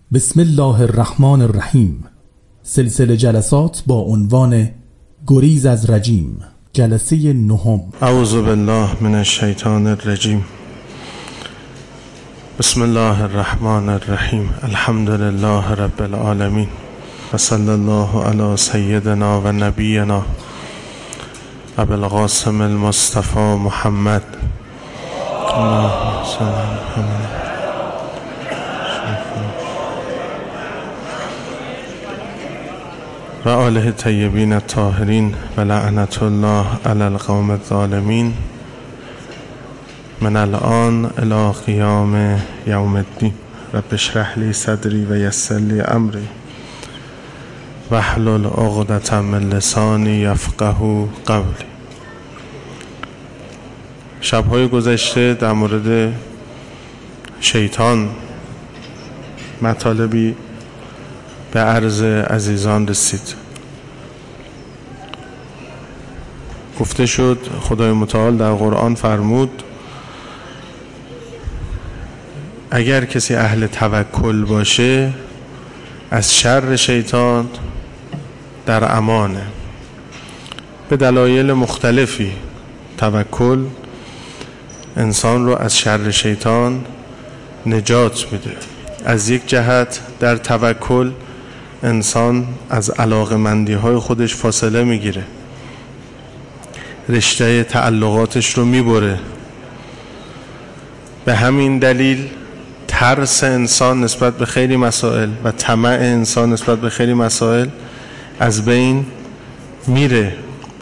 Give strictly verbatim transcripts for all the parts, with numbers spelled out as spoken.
بسم الله الرحمن الرحیم. سلسله جلسات با عنوان گریز از رجیم، جلسه نهم. اعوذ بالله من الشیطان الرجیم. بسم الله الرحمن الرحیم. الحمد لله رب العالمین و صلی الله علی سیدنا و نبینا ابی القاسم المصطفى محمد اللهم صل علی محمد و آله طیبین الطاهرین و لعنت الله علی القوم الظالمین من الان الی قیام یوم الدین. رب اشرح لی صدری و یسر لی امری واحلل عقدة من لسانی یفقهوا قولی. شب‌های گذشته در مورد شیطان مطالبی به عرض عزیزان رسید. گفته شد خدای متعال در قرآن فرمود اگر کسی اهل توکل باشه از شر شیطان در امانه. به دلایل مختلفی توکل انسان رو از شر شیطان نجات میده. از یک جهت در توکل انسان از علاقمندی های خودش فاصله میگیره، رشته تعلقاتش رو میبره. به همین دلیل ترس انسان نسبت به خیلی مسائل و طمع انسان نسبت به خیلی مسائل از بین میره.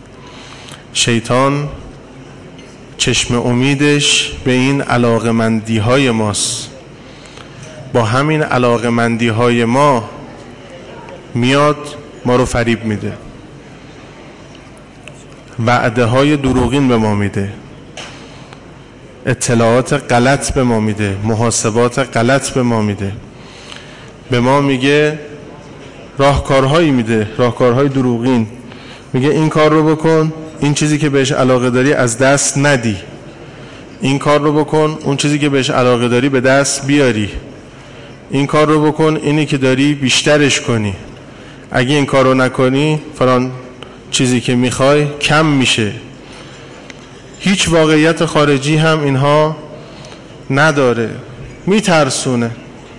شیطان چشم امیدش به این علاقمندی های ماست. با همین علاقمندی های ما میاد ما رو فریب میده، وعده های دروغین به ما میده، اطلاعات غلط به ما میده، محاسبات غلط به ما میده، به ما میگه راهکارهایی میده، راهکارهای دروغین. میگه این کار رو بکن، این چیزی که بهش علاقه داری از دست ندی، این کار رو بکن، اون چیزی که بهش علاقه داری به دست بیاری، این کار رو بکن، اینی که داری بیشترش کنی، اگه این کار رو نکنی فلان چیزی که میخوای کم میشه. هیچ واقعیت خارجی هم اینها نداره، میترسونه.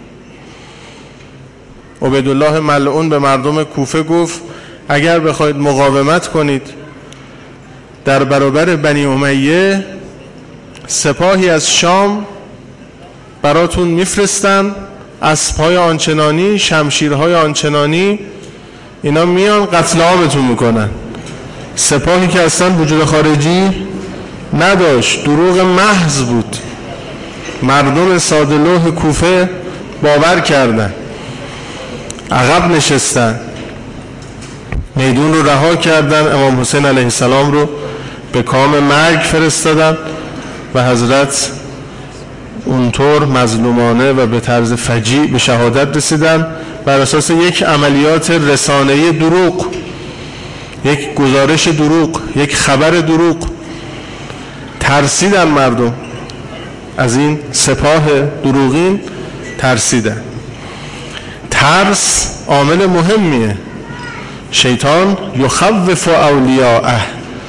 عبیدالله ملعون به مردم کوفه گفت اگر بخواید مقاومت کنید در برابر بنی امیه، سپاهی از شام براتون میفرستن، اسب‌های آنچنانی، شمشیرهای آنچنانی، اینا میان قتل عامتون میکنن. سپاهی که اصلا وجود خارجی نداشت، دروغ محض بود. مردم ساده‌لوح کوفه باور کردن، عقب نشستن، میدون رو رها کردن، امام حسین علیه السلام رو به کام مرگ فرستادن و حضرت اونطور مظلومانه و به طرز فجیع به شهادت رسیدن بر اساس یک عملیات رسانه‌ای دروغ، یک گزارش دروغ، یک خبر دروغ. ترسیدن مردم از این سپاه دروغین، ترسیدن. ترس عامل مهمیه. شیطان یخوف اولیاءه،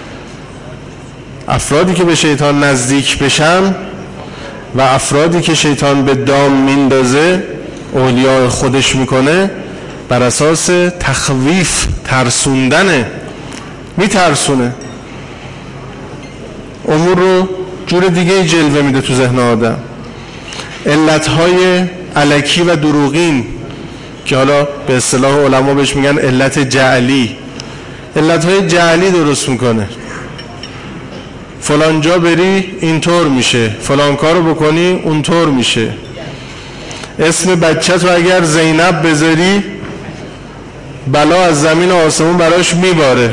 افرادی که به شیطان نزدیک بشن و افرادی که شیطان به دام میندازه اولیاء خودش میکنه بر اساس تخویف، ترسوندنه، میترسونه، امور رو جور دیگه جلوه میده تو ذهن آدم. علتهای الکی و دروغین که حالا به اصطلاح علما بهش میگن علت جعلی، علتهای جعلی درست میکنه. فلان جا بری اینطور میشه، فلان کارو بکنی اونطور میشه. اسم بچه تو اگر زینب بذاری بلا از زمین و آسمون براش میباره.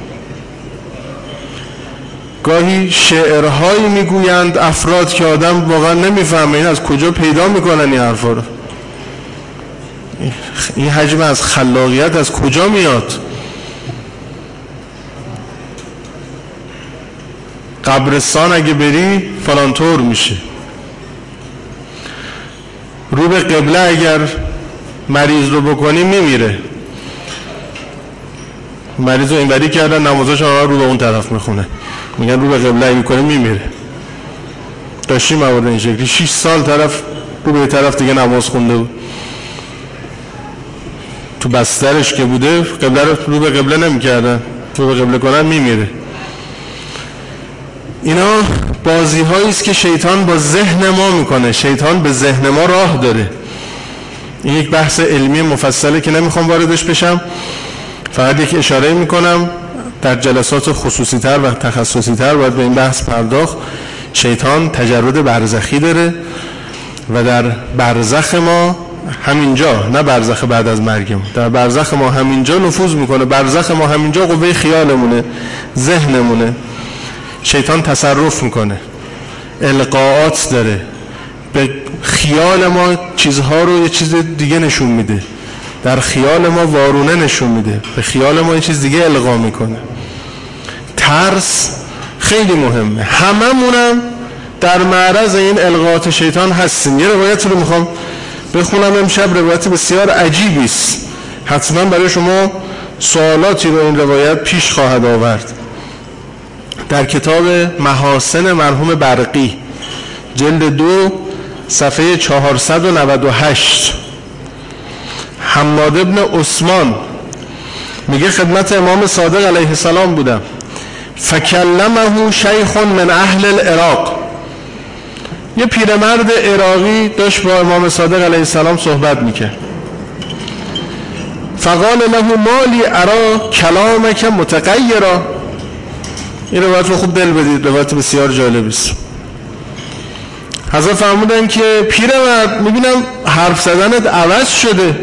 گاهی شعرهایی میگویند افراد که آدم واقعا نمیفهمه این از کجا پیدا میکنن این حرفا رو. این حجم از خلاقیت از کجا میاد؟ قبرستان اگه بری فلان طور میشه، رو به قبله اگر مریض رو بکنی میمیره. مریض رو اینوری کردن نمازش رو به اون طرف میخونه، میگن رو به قبله میکنه میمیره. داشتیم موارد این شکلی. شش سال طرف رو به طرف دیگه نماز خونده بود، تو بسترش که بوده قبله رو رو به قبله نمیکردن، رو به قبله کنن میمیره. اینا بازی هایی است که شیطان با ذهن ما میکنه. شیطان به ذهن ما راه داره. این یک بحث علمی مفصله که نمیخوام واردش بشم، فقط یک اشاره میکنم. در جلسات خصوصی تر و تخصصی تر باید به این بحث پرداخت. شیطان تجرد برزخی داره و در برزخ ما همینجا، نه برزخ بعد از مرگم، در برزخ ما همینجا نفوذ میکنه. برزخ ما همینجا قوه خیالمونه، ذهنمونه. شیطان تصرف میکنه، القاءات داره، به خیال ما چیزها رو یه چیز دیگه نشون میده، در خیال ما وارونه نشون میده، به خیال ما یه چیز دیگه القا میکنه. ترس خیلی مهمه. هممونم در معرض این القاءات شیطان هستیم. یه روایت رو میخوام بخونم امشب، روایت بسیار عجیبی است، حتما برای شما سوالاتی رو این روایت پیش خواهد آورد. در کتاب محاسن مرحوم برقی جلد دو صفحه چهارصد و نود و هشت، حماد ابن عثمان میگه خدمت امام صادق علیه السلام بودم، فکلمه شیخ من اهل العراق. یه پیرمرد عراقی داشت با امام صادق علیه السلام صحبت میکرد. فقال له مالی ارا کلامک متغیرا. این روایت رو خوب دل بدید، روایت بسیار جالبی است. حضرت فرمودن که پیرمرد میبینم حرف زدنت عوض شده.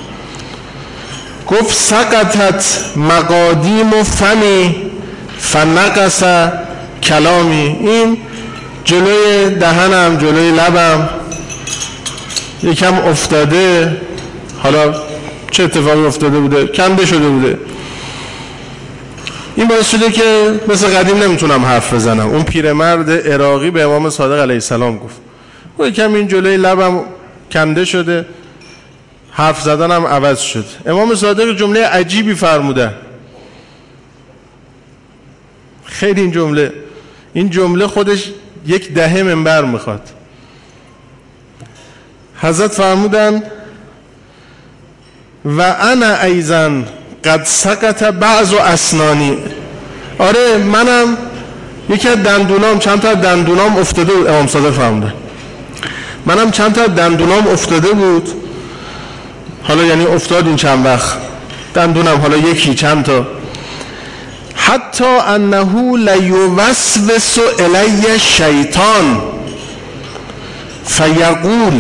گفت سقطت مقادیم و فمی فنقص کلامی. این جلوی دهنم، جلوی لبم یکم افتاده، حالا چه اتفاقی افتاده بوده، کنده شده بوده. این باعث شده که مثل قدیم نمیتونم حرف بزنم. اون پیرمرد عراقی به امام صادق علیه السلام گفت و یکم این جلوی لبم کنده شده، حرف زدنم عوض شد. امام صادق جمله عجیبی فرمودن. خیلی این جمله این جمله خودش یک دهه منبر میخواد. حضرت فرمودن و انا ایزن قد سقط بعض اسنانی. آره منم یکی از دندونام، چند تا دندونام افتاده بود. امام صادق فرمودن منم چند تا دندونام افتاده بود. حالا یعنی افتاد این چند وقت دندونم، حالا یکی چند تا. حتی انه لیوسوس الی شیطان فیقول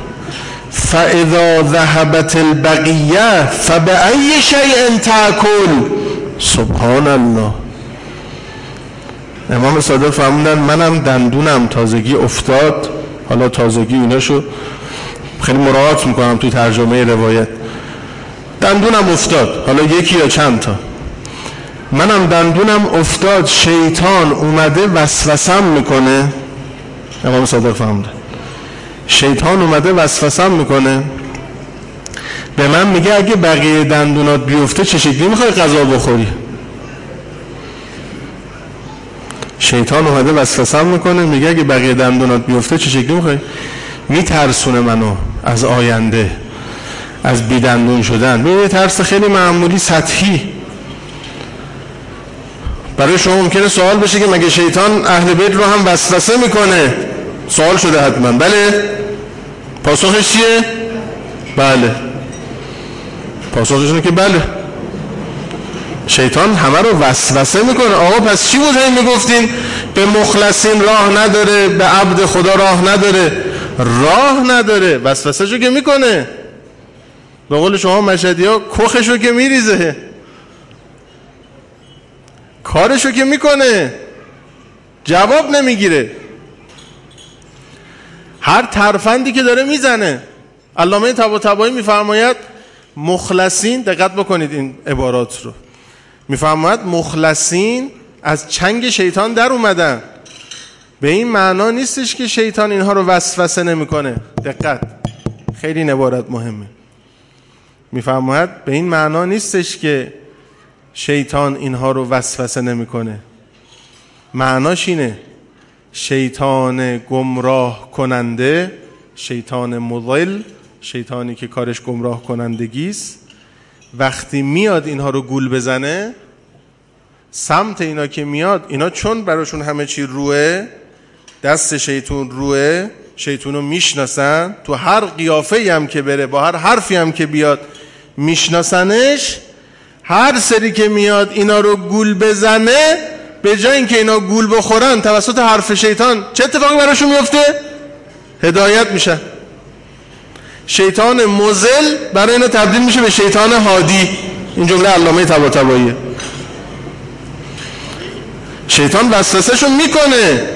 فاذا ذهبت البقیه فبأی شیء تأکل. سبحان الله. امام صادق فرمودن منم دندونم تازگی افتاد. حالا تازگی ایناشو خیلی مراعات میکنم توی ترجمه روایت. دندونم افتاد، حالا یکی یا چند تا. منم دندونم افتاد، شیطان اومده وسوسم میکنه. امام صادق فرمودن شیطان اومده وسوسم میکنه، به من میگه اگه بقیه دندونات بیفته چه شکلی میخوای غذا بخوری؟ شیطان اومده وسوسم میکنه، میگه اگه بقیه دندونات بیفته چه شکلی میخوای؟ میترسونه منو از آینده، از بی دندون شدن. به ترس خیلی معمولی سطحی. برای شما ممکنه سوال بشه که مگه شیطان اهل بیت رو هم وسوسه میکنه؟ سوال شده حتما. بله. پاسخش چیه؟ بله. پاسخش اینه که بله، شیطان همه رو وسوسه میکنه. آقا پس چی بود این میگفتین به مخلصین راه نداره، به عبد خدا راه نداره؟ راه نداره، وسوسه شو که میکنه. به قول شما مشهدی ها کخشو که میریزه، کارشو که میکنه، جواب نمیگیره. هر ترفندی که داره میزنه. علامه طباطبایی میفرماید مخلصین، دقت بکنید این عبارات رو، میفرماید مخلصین از چنگ شیطان در اومدن. به این معنا نیستش که شیطان اینها رو وسوسه نمیکنه. دقت، خیلی این عبارت مهمه. میفرماید به این معنا نیستش که شیطان اینها رو وسوسه نمیکنه. معناش اینه شیطان گمراه کننده، شیطان مضل، شیطانی که کارش گمراه کنندگیست، وقتی میاد اینها رو گول بزنه، سمت اینا که میاد، اینا چون براشون همه چی روه، دست شیطون روه، شیطونو میشناسن، تو هر قیافه‌ای هم که بره، با هر حرفی هم که بیاد میشناسنش. هر سری که میاد اینا رو گول بزنه، به جای اینکه اینا گول بخورن توسط حرف شیطان، چه اتفاقی براشون میفته؟ هدایت میشن. شیطان مضل برای اینا تبدیل میشه به شیطان هادی. این جمله علامه طباطباییه. شیطان وسوسه‌شو میکنه،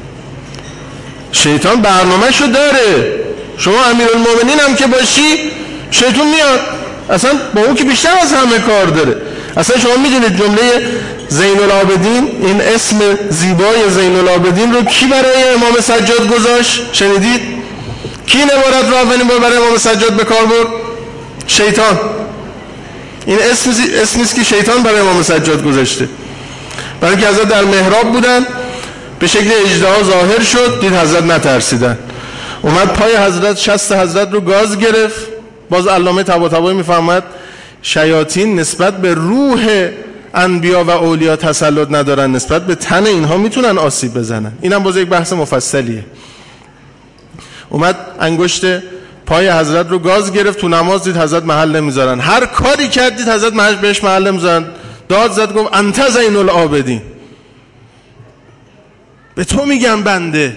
شیطان برنامه‌شو داره. شما امیرالمومنین هم که باشی، شیطان میاد، اصلا با اون که بیشتر از همه کار داره. اصلا شما میدونید جمله زین العابدین، این اسم زیبای زین العابدین رو کی برای امام سجاد گذاشت؟ شنیدید؟ کی این عبارت رو اولین بار برای امام سجاد به کار برد؟ شیطان. این اسم اسمی است که شیطان برای امام سجاد گذاشته. برای اینکه حضرت در محراب بودن، به شکل اژدها ظاهر شد، دید حضرت نترسیدن، اومد پای حضرت، شست حضرت رو گاز گرفت. باز علامه طباطبایی میفرماید شیاطین نسبت به روح انبیا و اولیا تسلط ندارن، نسبت به تن اینها میتونن آسیب بزنن. اینم باز یک بحث مفصلیه. اومد انگشت پای حضرت رو گاز گرفت، تو نماز دید حضرت محل نمیذارن، هر کاری کرد دید حضرت محل بهش محل نمیذارن، داد زد گفت انت زین العابدین، به تو میگم بنده.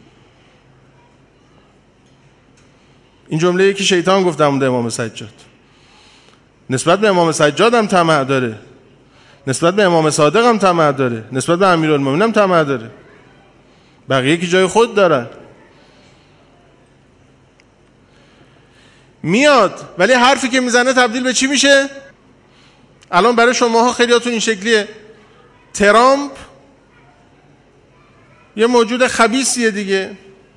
این جمله‌ای که شیطان گفت در مورد امام سجاد. نسبت به امام سجاد هم طمع داره، نسبت به امام صادق هم طمع داره، نسبت به امیرالمومنین هم طمع داره. بقیه که جای خود دارن. میاد ولی حرفی که میزنه تبدیل به چی میشه؟ الان برای شماها خیلیاتون این شکلیه. ترامپ یه موجود خبیثیه دیگه.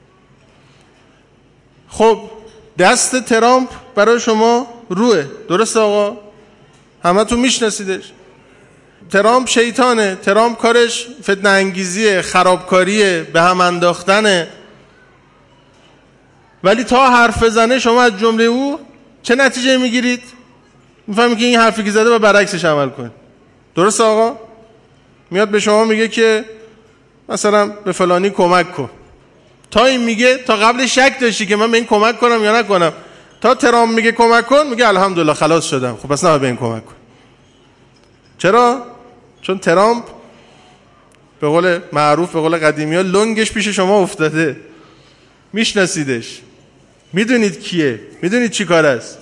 خب دست ترامپ برای شما روه، درست آقا؟ همه تو میشناسیدش. ترامپ شیطانه، ترامپ کارش فتنه انگیزیه، خرابکاریه، به هم انداختنه. ولی تا حرف بزنه شما از جمله او چه نتیجه میگیرید؟ میفهمید که این حرفی که زده و برعکسش عمل کنید. درست آقا؟ میاد به شما میگه که مثلا به فلانی کمک کن. تا این میگه، تا قبل شک داشتی که من به این کمک کنم یا نکنم، تا ترامپ میگه کمک کن، میگه الحمدلله خلاص شدم. خب پس نه به این کمک کن. چرا؟ چون ترامپ به قول معروف، به قول قدیمی ها، لنگش پیش شما افتاده. میشناسیدش، میدونید کیه، میدونید چی کار است.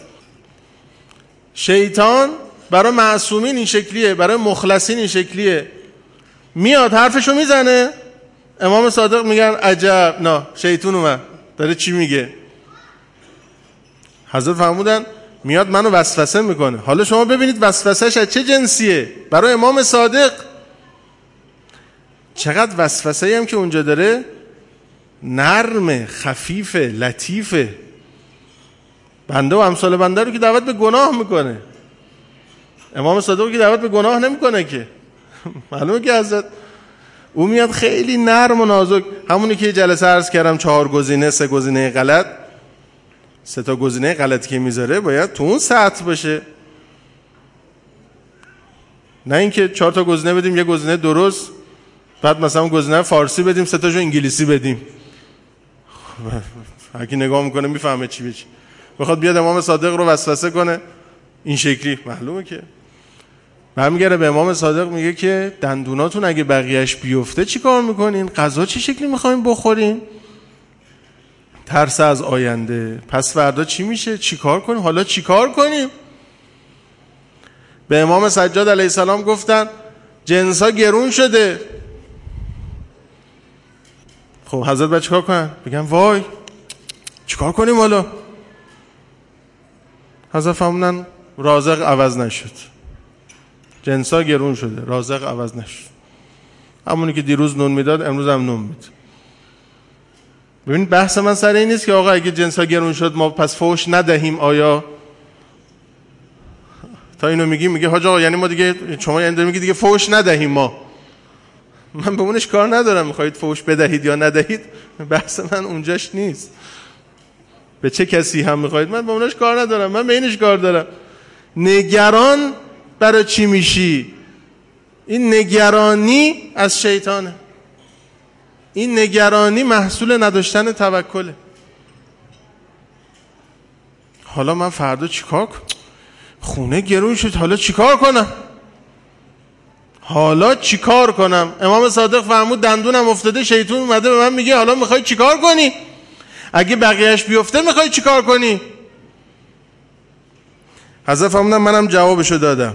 شیطان برای معصومین این شکلیه، برای مخلصین این شکلیه. میاد حرفشو میزنه، امام صادق میگن عجب، نه شیطان اومد داره چی میگه. حضرت فرمودن میاد منو وسوسه میکنه. حالا شما ببینید وسوسهش از چه جنسیه. برای امام صادق چقدر وسوسه‌ای هم که اونجا داره، نرمه، خفیفه، لطیفه. بنده و امثال بنده رو که دعوت به گناه میکنه. امام صادق که دعوت به گناه نمیکنه که. معلومه که حضرت او میاد خیلی نرم و نازک. همونی که جلسه عرض کردم، چهار گزینه، سه گزینه غلط، سه تا گزینه غلطی که میذاره باید تو اون سطح باشه. نه اینکه چهار تا گزینه بدیم، یه گزینه درست، بعد مثلا گزینه فارسی بدیم، سه تاشو انگلیسی بدیم. هر کی نگاه میکنه میفهمه چی به چی. بخواد بیاد امام صادق رو وسوسه کنه این شکلی، معلومه که برمیگره به امام صادق میگه که دندوناتون اگه بقیهش بیفته چی کار میکنین؟ غذا چه شکلی میخواین بخورین؟ ترس از آینده، پس فردا چی میشه؟ چی کار کنیم؟ حالا چی کار کنیم؟ به امام سجاد علیه السلام گفتن جنسا گرون شده. خب حضرت باید چیکار کنن؟ بگن وای چیکار کنیم حالا؟ حضرت فرمودن رازق عوض نشد، جنسا گرون شده، رازق عوض نشد. همونی که دیروز نون میداد امروز هم نون میده. ببینید بحث من سر این نیست که آقا اگه جنسا گرون شد ما پس فوش ندهیم آیا؟ تا اینو میگی میگه حاج آقا یعنی ما دیگه شما یعنی میگی دیگه فوش ندهیم ما. من به اونش کار ندارم، میخواید فوش بدهید یا ندهید بحث من اونجاش نیست. به چه کسی هم میخواید، من به اونش کار ندارم، من به اینش کار دارم. نگران برای چی میشی؟ این نگرانی از شیطانه. این نگرانی محصول نداشتن توکله. حالا من فردا چیکار کنم؟ خونه گرون شد، حالا چیکار کنم؟ حالا چیکار کنم؟ امام صادق فرمود دندونم افتاده، شیطان اومده به من میگه حالا میخوای چیکار کنی؟ اگه بقیهش بیفته میخوای چیکار کنی؟ حضرت فرمودن منم جوابشو دادم.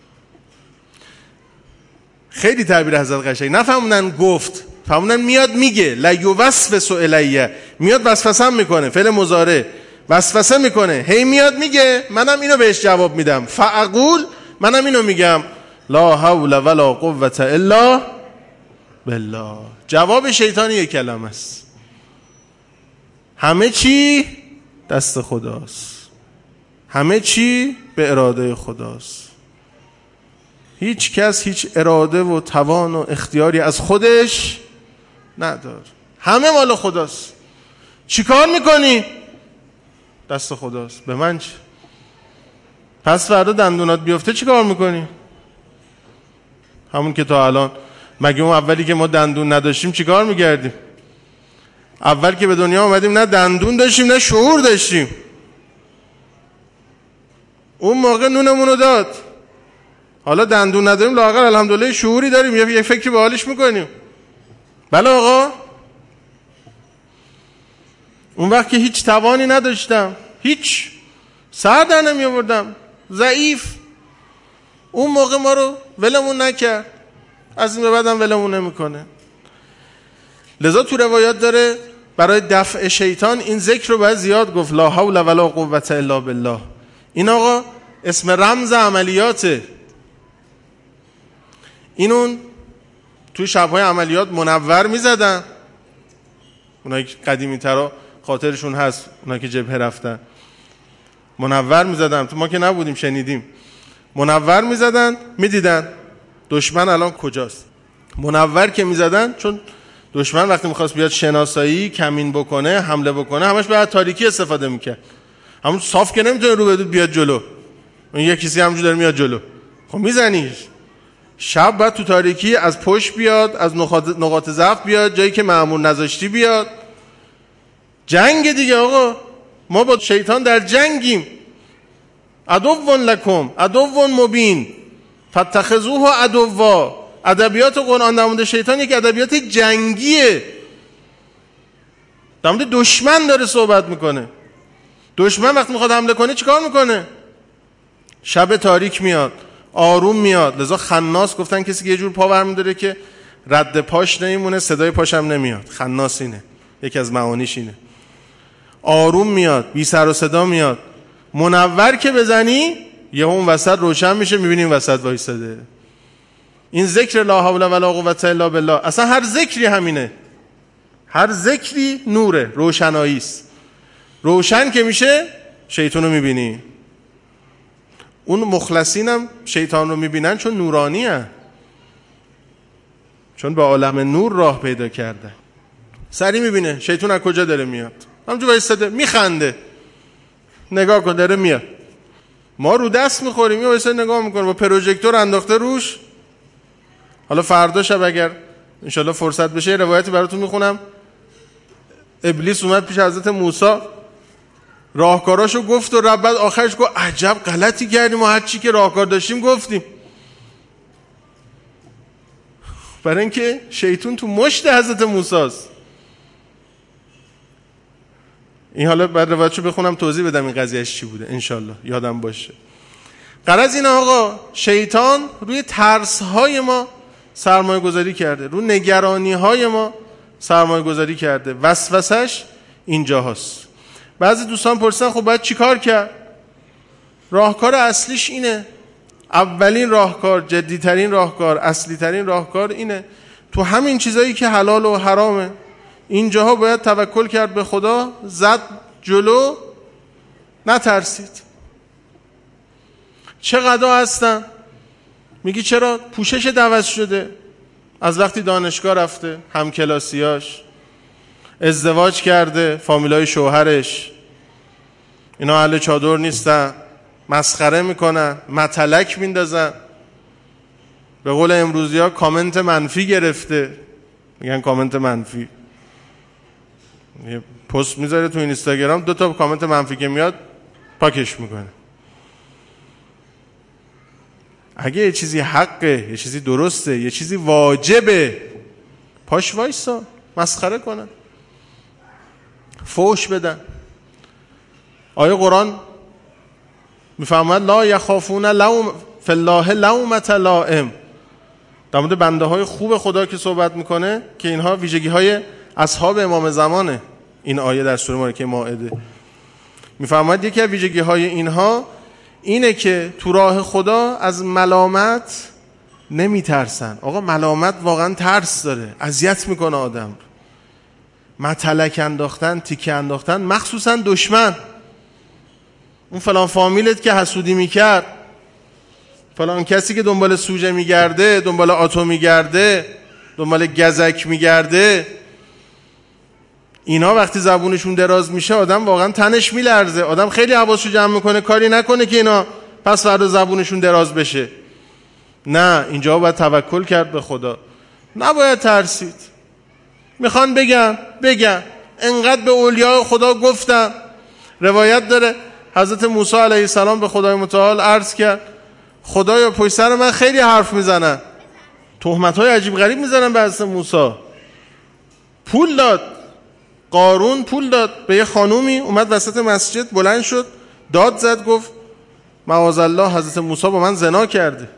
خیلی تعبیر حضرت قشنگ. نفهموندن گفت، فرمودن میاد میگه لا یوسوس الیه، میاد وسوسه میکنه، فعل مضارع وسوسه میکنه، هی میاد میگه، منم اینو بهش جواب میدم. فاقول، منم اینو میگم لا حول ولا قوة الا بالله. جواب شیطان یک کلمه است، همه چی دست خداست، همه چی به اراده خداست. هیچ کس هیچ اراده و توان و اختیاری از خودش نداره، همه مال خداست. چی کار میکنی؟ دست خداست. به من چی؟ پس فردا دندونات بیفته چی کار میکنی؟ همون که تا الان، مگه اون اولی که ما دندون نداشتیم چی کار میکردیم؟ اول که به دنیا آمدیم نه دندون داشتیم نه شعور داشتیم. اون موقع نونمونو داد، حالا دندون نداریم لااقل الحمدلله شعوری داریم، یه فکری به حالش میکنیم. بله آقا. اون وقت که هیچ توانی نداشتم، هیچ، سر در نمی آوردم، ضعیف، اون موقع ما رو ولمون نکرد، از این به بعدم ولمون نمیکنه. لذا تو روایات داره برای دفع شیطان این ذکر رو باید زیاد گفت، لا حول ولا قوة الا بالله. این آقا اسم رمز عملیاته. اینون توی شبهای عملیات منور میزدن، اونایی که قدیمی ترا خاطرشون هست، اونایی که جبهه رفتن منور میزدن، تو ما که نبودیم شنیدیم، منور میزدن میدیدن دشمن الان کجاست. منور که میزدن، چون دشمن وقتی میخواست بیاد شناسایی کمین بکنه، حمله بکنه، همش باید تاریکی استفاده میکرد. همون صاف که نمیتونه رو بدود بیاد جلو، اون یه کسی همونجور داره میاد جلو، خب میزنیش. شب باید تو تاریکی از پشت بیاد، از نقاط ضعف بیاد، جایی که مأمور نذاشتی بیاد. جنگ دیگه آقا، ما با شیطان در جنگیم. عدو لکم عدو مبین فاتخذوه عدوا. ادبیات قرآن در مورد شیطان یک ادبیات جنگیه، در مورد دشمن داره صحبت میکنه. دشمن وقتی میخواد حمله کنه چیکار میکنه؟ شب تاریک میاد، آروم میاد. لذا خناس گفتن کسی که یه جور پا برمی‌داره که رد پاش نمیمونه، صدای پاش هم نمیاد. خناس اینه، یکی از معانیش اینه. آروم میاد، بی سر و صدا میاد. منور که بزنی یه اون وسط روشن میشه، میبینی این وسط وایساده. این ذکر لا حول ولا قوة الا بالله، اصلا هر ذکری همینه. هر ذکری نوره، روشنایی است. روشن که میشه شیطان رو میبینی. اون مخلصین هم شیطان رو میبینن چون نورانی هست، چون به عالم نور راه پیدا کرده. سری میبینه شیطان از کجا داره میاد، همونجور وایساده میخنده، نگاه کن داره میاد. ما رو دست میخوریم، یه وایساده نگاه میکنه، با پروژکتور انداخته روش. حالا فردا شب اگر انشالله فرصت بشه روایتی براتون میخونم. ابلیس اومد پیش حضرت موسی، راهکاراشو گفت و رب بعد آخرش گفت عجب غلطی کردیم و هر چی که راهکار داشتیم گفتیم. برای اینکه شیطان تو مشت حضرت موسی است. این حالا بعد روایتشو بخونم توضیح بدم این قضیهش چی بوده انشالله یادم باشه. غرض اینه آقا، شیطان روی ترس‌های ما سرمایه گذاری کرده، رو نگرانی‌های ما سرمایه گذاری کرده. وسوسش اینجا هست. بعضی دوستان پرسیدن خب باید چی کار کرد؟ راهکار اصلیش اینه، اولین راهکار، جدیترین راهکار، اصلی ترین راهکار اینه، تو همین چیزایی که حلال و حرامه اینجاها باید توکل کرد به خدا، زد جلو، نترسید. چقدر هستن؟ میگی چرا؟ پوشش عوض شده. از وقتی دانشگاه رفته، همکلاسیاش ازدواج کرده، فامیلای شوهرش اینا اهل چادر نیستن، مسخره میکنن، متلک میندازن، به قول امروزی ها کامنت منفی گرفته. میگن کامنت منفی، یه پست میذاره تو اینستاگرام، دو تا کامنت منفی که میاد پاکش میکنه. اگه یه چیزی حقه، یه چیزی درسته، یه چیزی واجبه، پاش وایسا. مسخره کنن، فوش بدن. آیه قرآن میفهمد لا یخافون لوم فی الله لومة لائم. در مورد بنده های خوب خدا که صحبت میکنه که اینها ویژگی های اصحاب امام زمانه. این آیه در سوره مبارکه مائده میفهمد یکی از ویژگی های اینها اینه که تو راه خدا از ملامت نمیترسن. آقا ملامت واقعا ترس داره، اذیت میکنه آدم. متلک انداختن، تیکه انداختن، مخصوصا دشمن. اون فلان فامیلت که حسودی میکرد، فلان کسی که دنبال سوژه میگرده، دنبال آتو میگرده، دنبال گزک میگرده، اینا وقتی زبونشون دراز میشه آدم واقعا تنش میلرزه. آدم خیلی حواسشو جمع میکنه کاری نکنه که اینا پس فردا زبونشون دراز بشه. نه، اینجا باید توکل کرد به خدا، نباید ترسید. میخوان بگن بگن، انقدر به اولیاء خدا گفتن. روایت داره حضرت موسی علیه السلام به خدای متعال عرض کرد خدایا پشت سر من خیلی حرف میزنن، تهمت‌های عجیب غریب میزنن به حضرت موسی. پول داد، قارون پول داد به یه خانومی، اومد وسط مسجد بلند شد داد زد، گفت معاذالله حضرت موسی با من زنا کرده.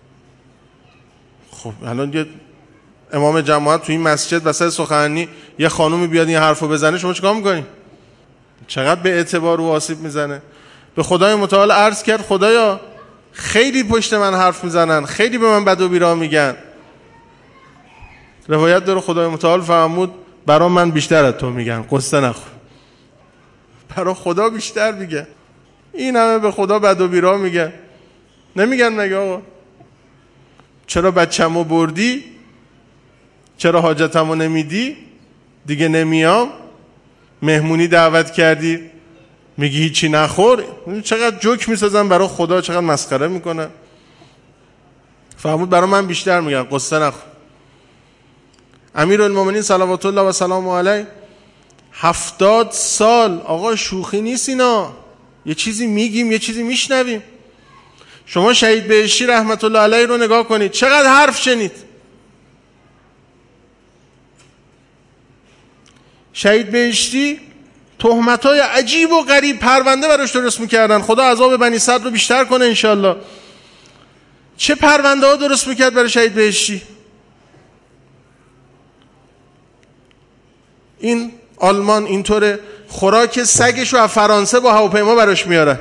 خب الان یه امام جماعت تو این مسجد وسط سخنرانی یه خانومی بیاد این حرفو بزنه، شما چیکار میکنی؟ چقدر به اعتبار و آسیب میزنه. به خدای متعال عرض کرد خدایا خیلی پشت من حرف میزنن، خیلی به من بد و بیراه میگن. روایت داره خدای متعال فرمود برا من بیشتر از تو میگن، قصه نخور. برا خدا بیشتر میگن. این همه به خدا بد و بیراه میگن. نمیگن مگه آقا چرا بچه‌مو بردی؟ چرا حاجتمو نمیدی؟ دیگه نمیام. مهمونی دعوت کردی میگی هیچی نخور. چقدر جوک میسازن برای خدا، چقدر مسخره میکنن. فرمود برای من بیشتر میگن، قصه نخور. امیرالمومنین صلوات الله و سلام علیه هفتاد سال، آقا شوخی نیست اینا. یه چیزی میگیم یه چیزی میشنویم. شما شهید بهشتی رحمت الله علیه رو نگاه کنید، چقدر حرف شنید. شهید بهشتی تهمت‌های عجیب و غریب پرونده براش درست میکردن. خدا عذاب بنی صدر رو بیشتر کنه انشالله. چه پرونده ها درست میکرد برای شهید بهشتی. این آلمان اینطوره خوراک سگش رو از فرانسه با هواپیما براش میارن.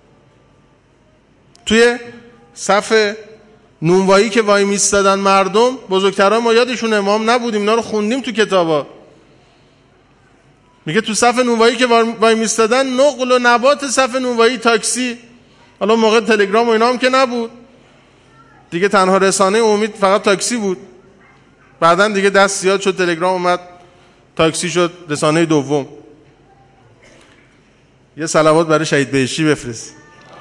توی صف نونوایی که وای میستادن مردم، بزرگتران ما یادشون امام نبودیم، اینا رو خوندیم تو کتابا. میگه تو صف نونوایی که وای میستادن نقل و نبات صف نونوایی تاکسی. حالا موقع تلگرام و اینا هم که نبود دیگه، تنها رسانه امید فقط تاکسی بود. بعدن دیگه دست زیاد شد، تلگرام اومد، تاکسی شد رسانه دوم. یه صلوات برای شهید بهشتی بفرست.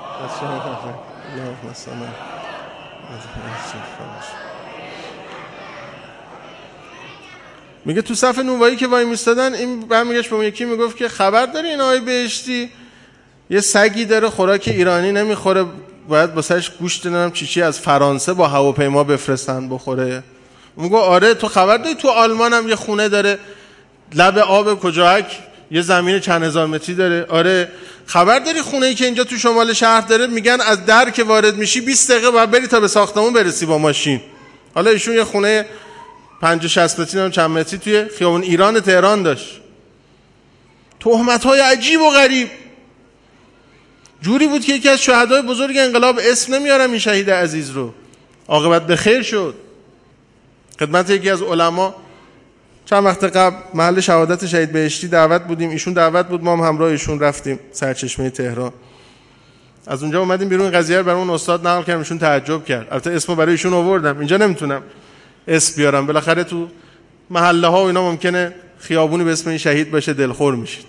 میگه تو صف نونوایی که وای میستادن این برمیگشت به اون یکی میگفت که خبر داری این آقای بهشتی یه سگی داره خوراک ایرانی نمیخوره، باید واسش گوشت نمیدونم چی چی از فرانسه با هواپیما بفرستن بخوره. میگه آره تو خبر داری تو آلمان هم یه خونه داره لب آب کجاک، یه زمین چند هزار متری داره. آره خبر داری خونه‌ای که اینجا تو شمال شهر داره میگن از در که وارد میشی بیست دقیقه باید بری تا به ساختمون برسی با ماشین. حالا ایشون یه خونه پنجاه شصت متری هم چند متری توی خیابون ایران تهران داشت. تهمت‌های عجیب و غریب. جوری بود که یکی از شهدای بزرگ انقلاب، اسم نمیارم این شهید عزیز رو، عاقبت به خیر شد، خدمت یکی از علما چند وقت قبل محل شهادت شهید بهشتی دعوت بودیم. ایشون دعوت بود، ما هم همراه ایشون رفتیم سرچشمه تهران. از اونجا اومدیم بیرون، قضیه رو برای اون استاد نقل کردم، ایشون تعجب کرد. البته اسمو برای ایشون آوردم، اینجا نمیتونم اسم بیارم، بالاخره تو محله ها و اینا ممکنه خیابونی به اسم این شهید باشه، دلخور میشید.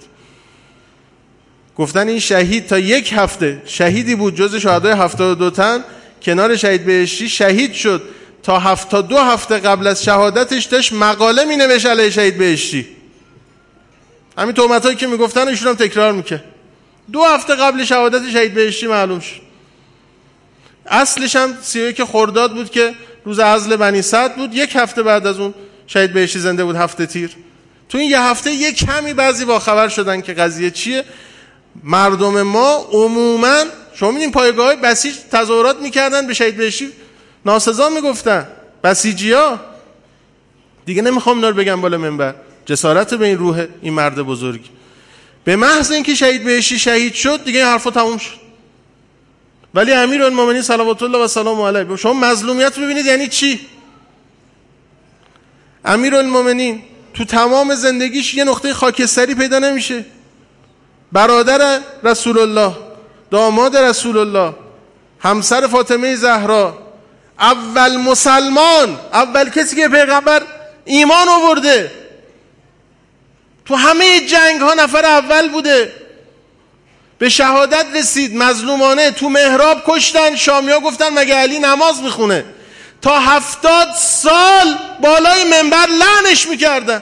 گفتن این شهید تا یک هفته شهیدی بود، جز شهدای هفتاد و دو تن کنار شهید بهشتی شهید شد، تا هفتاد و دو هفته قبل از شهادتش داشت مقاله می نوشت علیه شهید بهشتی. همین تهمتایی که میگفتن ایشون هم تکرار میکرد. دو هفته قبل شهادت شهید بهشتی معلوم شد. اصلش هم سی و یک خرداد بود که روز عزل بنی سعد بود، یک هفته بعد از اون شهید بهشتی زنده بود، هفته تیر. تو این یه هفته یک کمی بعضی با خبر شدن که قضیه چیه. مردم ما عموما شما می‌بینید پایگاه بسیج تظاهرات میکردن، به شهید بهشتی ناسزا میگفتن. بسیجیا دیگه نمیخوام اینا رو بگم بالا منبر، جسارت به این روح این مرد بزرگ. به محض اینکه شهید بهشتی شهید شد دیگه این حرفا تموم شد. ولی امیرالمومنین صلوات الله و سلام علیه، شما مظلومیت ببینید یعنی چی. امیرالمومنین تو تمام زندگیش یه نقطه خاکستری پیدا نمیشه. برادر رسول الله، داماد رسول الله، همسر فاطمه زهرا، اول مسلمان، اول کسی که پیغمبر ایمان آورده، تو همه جنگ ها نفر اول بوده، به شهادت رسید، مظلومانه تو محراب کشتن. شامیا گفتن مگه علی نماز میخونه؟ تا هفتاد سال بالای منبر لعنش میکردن.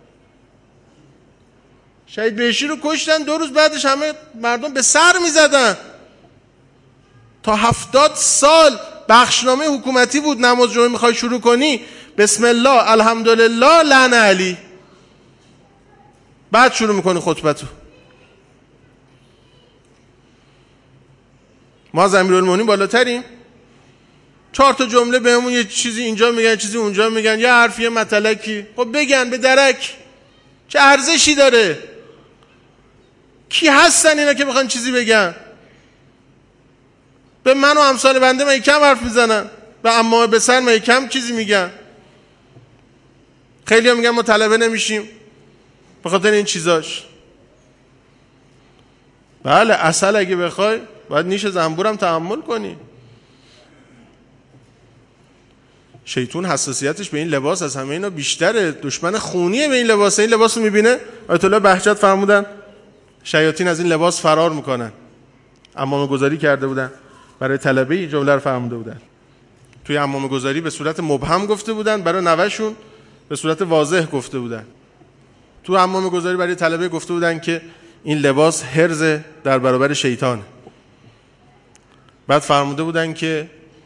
شهید بهشتی رو کشتن، دو روز بعدش همه مردم به سر میزدن. تا هفتاد سال بخشنامه حکومتی بود، نماز جمعه میخوای شروع کنی بسم الله الحمدلله لعن علی، بعد شروع میکنی خطبتو. ما از امیرالمومنین بالاتریم؟ چهار تا جمله بهمون یه چیزی اینجا میگن، چیزی اونجا میگن، یه حرفی مطلقی، خب بگن به درک، چه ارزشی داره؟ کی هستن اینا که بخوان چیزی بگن؟ به من و امثال بنده من کم حرف میزنن، به عمه به سر من کم چیزی میگن. خیلی ها میگن ما طلبه نمیشیم به خاطر این چیزاش. بله اصل اگه بخوای باید نیش زنبورم تحمل کنی. شیطون حساسیتش به این لباس از همه اینا بیشتره، دشمن خونیه به این لباس. این لباس رو میبینه، آیت الله بهجت فرمودن شیاطین از این لباس فرار میکنن. عمامه گذاری کرده بودن برای طلبه، جمله رو فرموده بودن. توی عمامه گذاری به صورت مبهم گفته بودن، برای نوه‌شون به صورت واضح گفته بودن. تو عمامه گذاری برای طلبه گفته بودن که این لباس حرز در برابر شیطان. بعد فرموده بودن که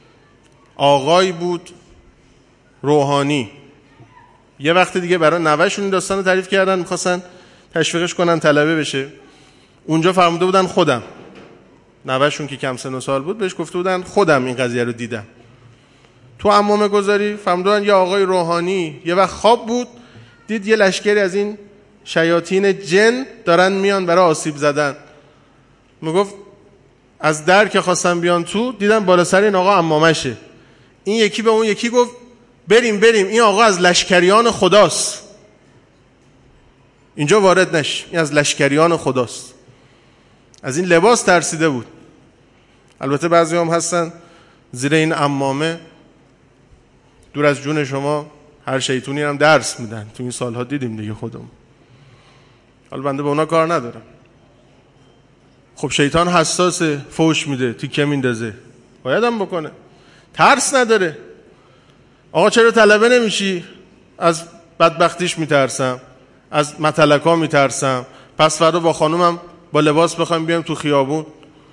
آقای بود روحانی. یه وقت دیگه برای نوه‌شون این داستان رو تعریف کردن، می‌خواستن تشویقش کنن طلبه بشه. اونجا فرموده بودن خودم، نوه‌شون که کم سن و سال بود بهش گفته بودن خودم این قضیه رو دیدم. تو عمامه گذاری فرموده بودن یه آقای روحانی یه وقت خواب بود، دید یه لشکری از این شیاطین جن دارن میان برای آسیب زدن. میگفت از در که خواستم بیان تو، دیدم بالا سر این آقا عمامشه. این یکی به اون یکی گفت بریم بریم این آقا از لشکریان خداست، اینجا وارد نش، این از لشکریان خداست. از این لباس ترسیده بود. البته بعضی هم هستن زیر این عمامه دور از جون شما هر شیطونی هم درس میدن. تو این سالها دیدیم دیگه خودمون. حالا بنده به اونا کار ندارم. خب شیطان حساسه، فوش میده، تیکه میندازه، باید هم بکنه، ترس نداره. آقا چرا طلبه نمیشی؟ از بدبختیش میترسم، از متلکا میترسم، پس فردا با خانومم با لباس بخوایم بیام تو خیابون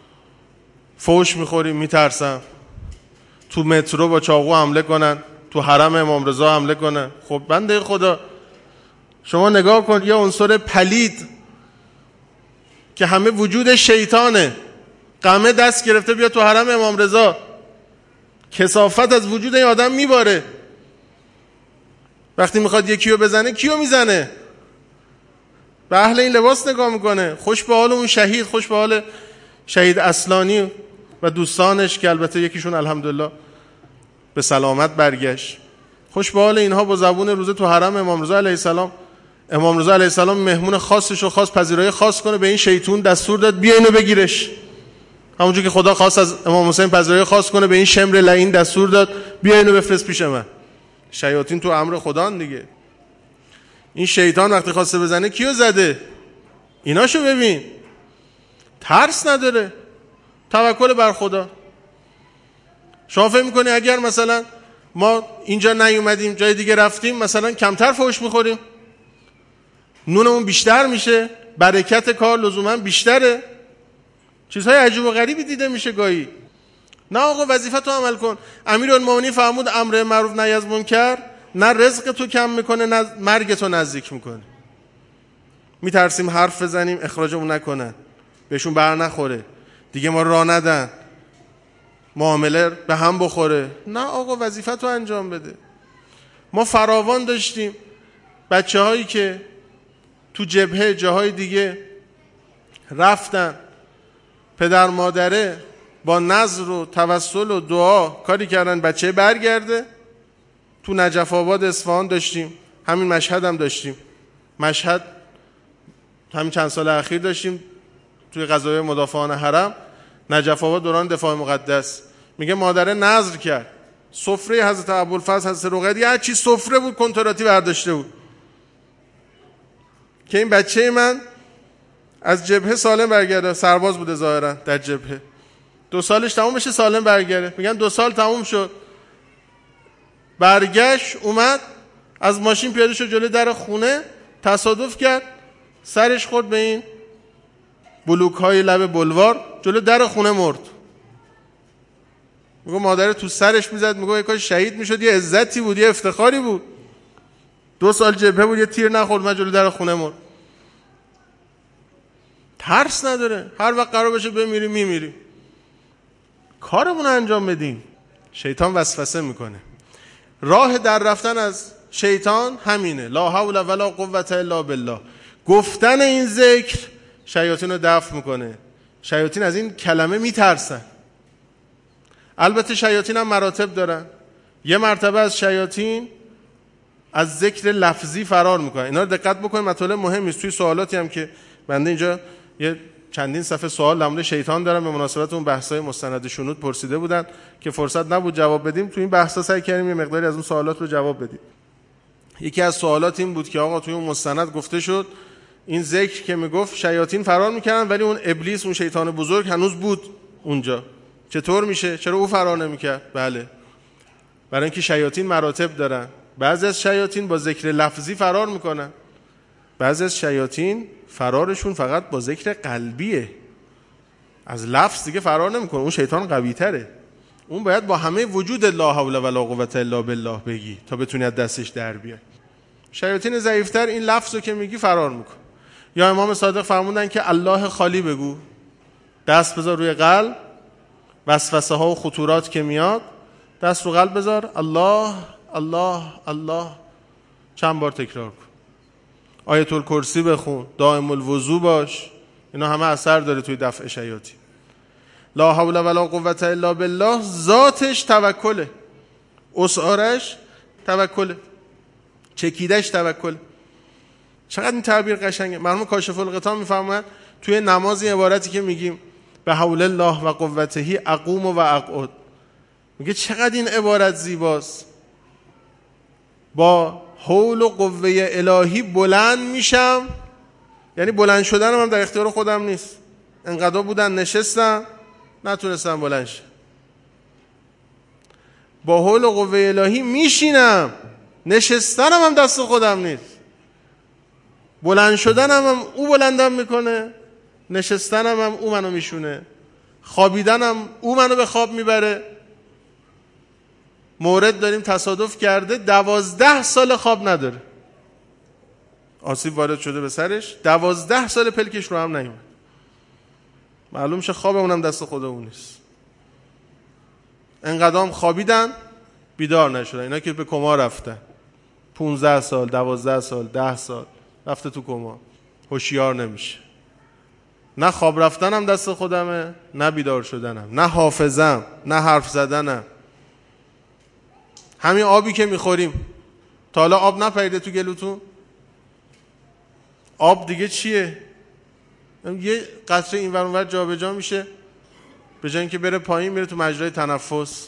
فوش میخوریم میترسم، تو مترو با چاقو حمله کنن، تو حرم امام رضا حمله کنن. خب بنده خدا شما نگاه کن، یه عنصر پلید که همه وجود شیطانه قمه دست گرفته بیا تو حرم امام رضا، کثافت از وجود این آدم میباره. وقتی میخواد یکیو بزنه کیو میزنه؟ به اهل این لباس نگاه میکنه. خوش به حال اون شهید، خوش به حال شهید اصلانی و دوستانش که البته یکیشون الحمدلله به سلامت برگشت. خوش به حال اینها با زبون روزه تو حرم امام رضا علیه السلام. امام رضا علیه السلام مهمون خاصش رو خاص پذیرای خاص کنه، به این شیطون دستور داد بیا اینو بگیرش. همونجور که خدا خواست از امام حسین پذیرایی خاص کنه، به این شمر لعین دستور داد بیا اینو بفرست پیش من. شیاطین تو امر خدا دیگه. این شیطان وقتی خواسته بزنه کیو زده؟ ایناشو ببین، ترس نداره، توکل بر خدا. شما فکر می‌کنی اگر مثلا ما اینجا نیومدیم جای دیگه رفتیم مثلا کمتر فحش می‌خوریم؟ نونمون بیشتر میشه، برکت کار لزوما بیشتره، چیزهای عجیب و غریبی دیده میشه گاهی. نه آقا وظیفت رو عمل کن. امیرالمومنین فرمود امر معروف نهی از منکر نه رزق تو کم میکنه نه مرگ تو نزدیک میکنه. میترسیم حرف بزنیم اخراجمون نکنن، بهشون بر نخوره، دیگه ما راه ندن، معامله به هم بخوره. نه آقا وظیفت رو انجام بده. ما فراوان داشتیم بچه هایی که تو جبهه جاهای دیگه رفتن، پدر مادره با نذر و توسل و دعا کاری کردن بچه برگرده. تو نجف آباد اصفهان داشتیم، همین مشهد هم داشتیم، مشهد همین چند سال اخیر داشتیم توی قضایای مدافعان حرم. نجف آباد دوران دفاع مقدس میگه مادره نذر کرد، سفره حضرت ابوالفضل حضرت رقیه هر چی سفره بود کنتراتی برداشته بود که این بچه من از جبهه سالم برگرده. سرباز بوده ظاهرا در جبهه، دو سالش تموم بشه سالم برگرده. میگن دو سال تموم شد، برگشت اومد از ماشین پیاده شد جلوی در خونه، تصادف کرد سرش خورد به این بلوک های لب بلوار، جلوی در خونه مرد. میگه مادر تو سرش میزد، میگه ای کاش شهید میشد، یه عزتی بود، یه افتخاری بود. دو سال جبهه بود، یه تیر نخورد، من جلوی در خونه مرد. ترس نداره، هر وقت قرار بشه بمیریم میمیریم، کارمون انجام بدیم. شیطان وسوسه میکنه. راه در رفتن از شیطان همینه، لا حول ولا قوة الا بالله. گفتن این ذکر شیاطین رو دفع میکنه. شیاطین از این کلمه میترسن. البته شیاطین هم مراتب دارن. یه مرتبه از شیاطین از ذکر لفظی فرار میکنن. اینا رو دقت بکنید، مطالب مهمی است. توی سوالاتی هم که بنده اینجا یه چندین صفحه سوال در مورد شیطان دارم، به مناسبت اون بحث‌های مستند شنود پرسیده بودن که فرصت نبود جواب بدیم. تو این بحثا سعی کردیم یه مقداری از اون سوالات رو جواب بدیم. یکی از سوالات این بود که آقا توی اون مستند گفته شد این ذکر که میگفت شیاطین فرار میکردن ولی اون ابلیس، اون شیطان بزرگ هنوز بود اونجا، چطور میشه؟ چرا او فرار نمیکرد؟ بله، برای اینکه شیاطین مراتب دارن. بعضی از شیاطین با ذکر لفظی فرار میکنن، بعضی از شیاطین فرارشون فقط با ذکر قلبیه، از لفظ دیگه فرار نمیکنه. اون شیطان قوی تره، اون باید با همه وجود لا حول ولا قوة الا بالله بگی تا بتونی از دستش در بیای. شیاطین ضعیفتر این لفظو که میگی فرار میکنه. یا امام صادق فرمودن که الله خالی بگو، دست بذار روی قلب، وسوسه ها و خطورات که میاد دست رو قلب بذار، الله الله الله چند بار تکرار کن. آیت الکرسی بخون، دائم الوضو باش، اینا همه اثر داره توی دفع شیاطین. لا حول ولا قوة الا بالله ذاتش توکله، اسعارش توکله، چکیدش توکله. چقدر این تعبیر قشنگه. مرحوم کاشف الغطا میفهمن توی نماز این عبارتی که میگیم به حول الله و قوته اقوم و اقعد، میگه چقدر این عبارت زیباست. با حول و قوه الهی بلند میشم، یعنی بلند شدنم هم در اختیار خودم نیست. انقدر بودن نشستم نتونستم بلند شم. با حول و قوه الهی میشینم، نشستنم هم دست خودم نیست. بلند شدنم هم او بلندم میکنه، نشستنم هم او منو میشونه، خوابیدنم او منو به خواب میبره. مورد داریم تصادف کرده دوازده سال خواب نداره، آسیب وارد شده به سرش، دوازده سال پلکش رو هم نیومد. معلوم شه خواب اونم دست خودمون نیست. انقدام خوابیدن بیدار نشدن. اینا که به کما رفتن، پونزده سال، دوازده سال، ده سال رفته تو کما، هوشیار نمیشه. نه خواب رفتنم دست خودمه، نه بیدار شدنم، نه حافظم، نه حرف زدنم. همین آبی که میخوریم، تا حالا آب نپریده تو گلوتون؟ آب دیگه چیه؟ یه قطره این ور اون ور جابجا میشه، به جای اینکه بره پایین میره تو مجرای تنفس.